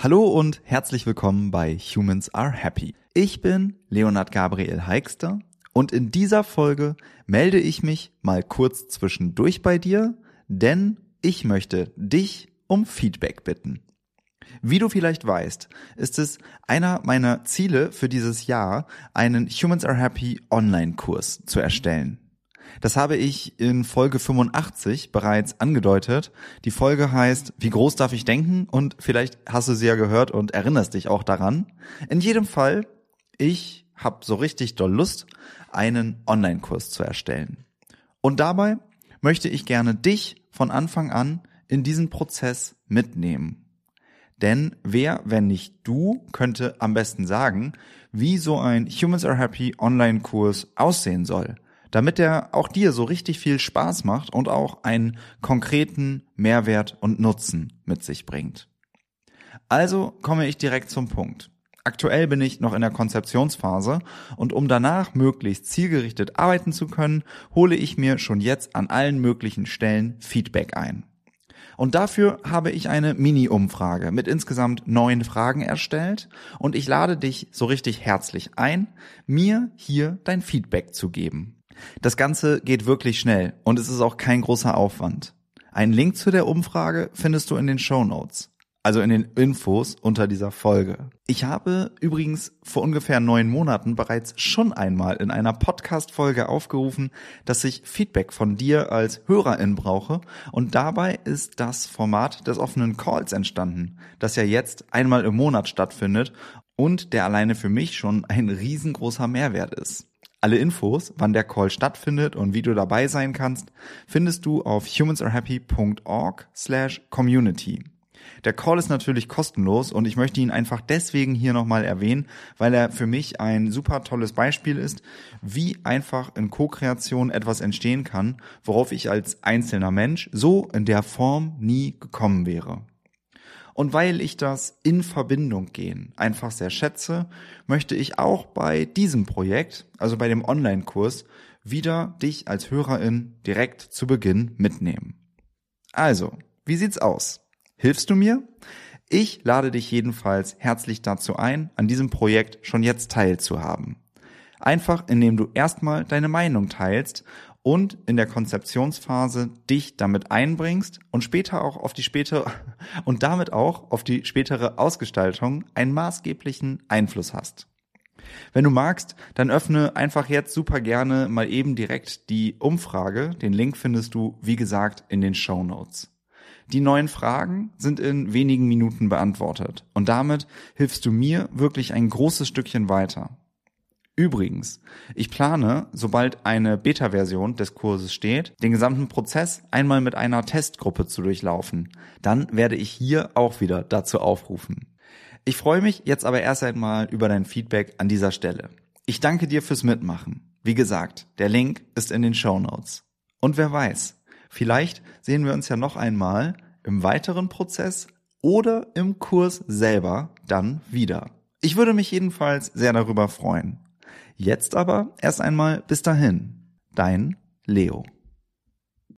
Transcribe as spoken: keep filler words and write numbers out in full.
Hallo und herzlich willkommen bei Humans Are Happy. Ich bin Leonhard Gabriel Heikster und in dieser Folge melde ich mich mal kurz zwischendurch bei dir, denn ich möchte dich um Feedback bitten. Wie du vielleicht weißt, ist es einer meiner Ziele für dieses Jahr, einen Humans Are Happy Online-Kurs zu erstellen. Das habe ich in Folge fünfundachtzig bereits angedeutet. Die Folge heißt, wie groß darf ich denken? Und vielleicht hast du sie ja gehört und erinnerst dich auch daran. In jedem Fall, ich habe so richtig doll Lust, einen Online-Kurs zu erstellen. Und dabei möchte ich gerne dich von Anfang an in diesen Prozess mitnehmen. Denn wer, wenn nicht du, könnte am besten sagen, wie so ein Humans Are Happy Online-Kurs aussehen soll, damit er auch dir so richtig viel Spaß macht und auch einen konkreten Mehrwert und Nutzen mit sich bringt. Also komme ich direkt zum Punkt. Aktuell bin ich noch in der Konzeptionsphase und um danach möglichst zielgerichtet arbeiten zu können, hole ich mir schon jetzt an allen möglichen Stellen Feedback ein. Und dafür habe ich eine Mini-Umfrage mit insgesamt neun Fragen erstellt und ich lade dich so richtig herzlich ein, mir hier dein Feedback zu geben. Das Ganze geht wirklich schnell und es ist auch kein großer Aufwand. Einen Link zu der Umfrage findest du in den Shownotes, also in den Infos unter dieser Folge. Ich habe übrigens vor ungefähr neun Monaten bereits schon einmal in einer Podcast-Folge aufgerufen, dass ich Feedback von dir als Hörerin brauche und dabei ist das Format des offenen Calls entstanden, das ja jetzt einmal im Monat stattfindet und der alleine für mich schon ein riesengroßer Mehrwert ist. Alle Infos, wann der Call stattfindet und wie du dabei sein kannst, findest du auf humansarhappy punkt org slash community. Der Call ist natürlich kostenlos und ich möchte ihn einfach deswegen hier nochmal erwähnen, weil er für mich ein super tolles Beispiel ist, wie einfach in Co-Kreation etwas entstehen kann, worauf ich als einzelner Mensch so in der Form nie gekommen wäre. Und weil ich das in Verbindung gehen einfach sehr schätze, möchte ich auch bei diesem Projekt, also bei dem Online-Kurs, wieder dich als Hörerin direkt zu Beginn mitnehmen. Also, wie sieht's aus? Hilfst du mir? Ich lade dich jedenfalls herzlich dazu ein, an diesem Projekt schon jetzt teilzuhaben. Einfach, indem du erstmal deine Meinung teilst und in der Konzeptionsphase dich damit einbringst und später auch auf die spätere und damit auch auf die spätere Ausgestaltung einen maßgeblichen Einfluss hast. Wenn du magst, dann öffne einfach jetzt super gerne mal eben direkt die Umfrage. Den Link findest du, wie gesagt, in den Shownotes. Die neuen Fragen sind in wenigen Minuten beantwortet und damit hilfst du mir wirklich ein großes Stückchen weiter. Übrigens, ich plane, sobald eine Beta-Version des Kurses steht, den gesamten Prozess einmal mit einer Testgruppe zu durchlaufen. Dann werde ich hier auch wieder dazu aufrufen. Ich freue mich jetzt aber erst einmal über dein Feedback an dieser Stelle. Ich danke dir fürs Mitmachen. Wie gesagt, der Link ist in den Shownotes. Und wer weiß, vielleicht sehen wir uns ja noch einmal im weiteren Prozess oder im Kurs selber dann wieder. Ich würde mich jedenfalls sehr darüber freuen. Jetzt aber erst einmal bis dahin. Dein Leo.